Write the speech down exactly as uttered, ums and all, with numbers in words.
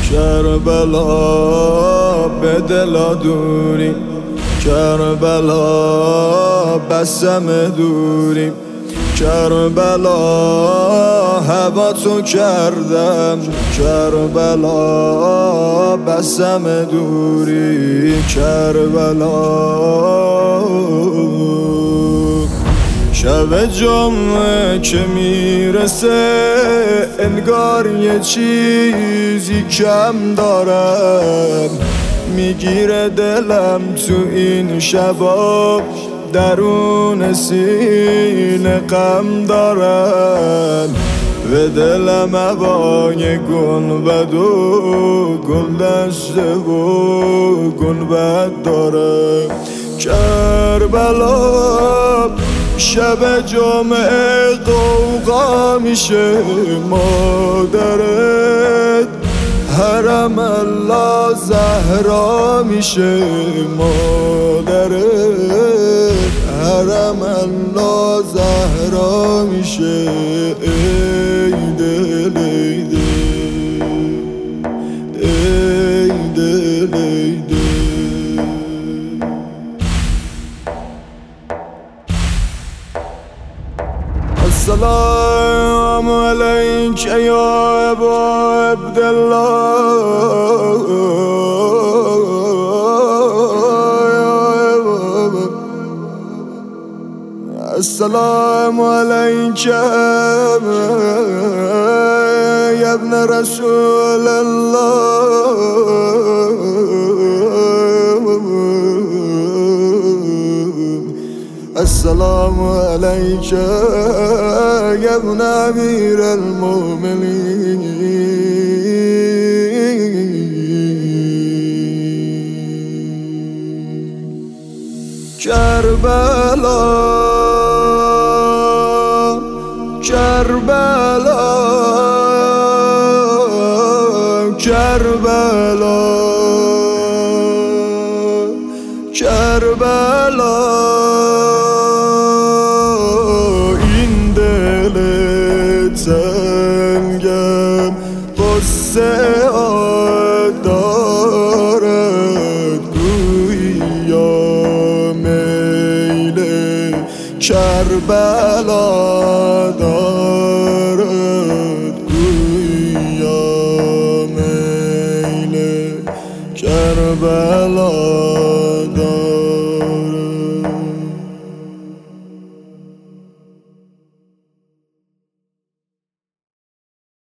کربلا به دلا دوری، کربلا بسم دوری، کربلا هوا تو کردم، کربلا بسم دوری، کربلا شب جمعه که میرسه انگار یه چیزی کم دارم، میگیره دلم تو این شبا، درون سینه غم دارم، به دلم هوای گنبد و گل دسته و گنبد داره. کربلا شب جمعه قوقا میشه مادرت، حرم الله زهرا میشه مادرت، حرم الله زهرا میشه. ای دل ای دل ای دل ای دل. السلام علیک یا ابا عبدالله، السلام علیک یا ابن رسول الله، السلام علیک یا ابن امیر المؤمنین. کربلا کربلا کربلا کربلا، این دل تنگم قصه دارد، گویا میل کربلا دارد، گویا میل کربلا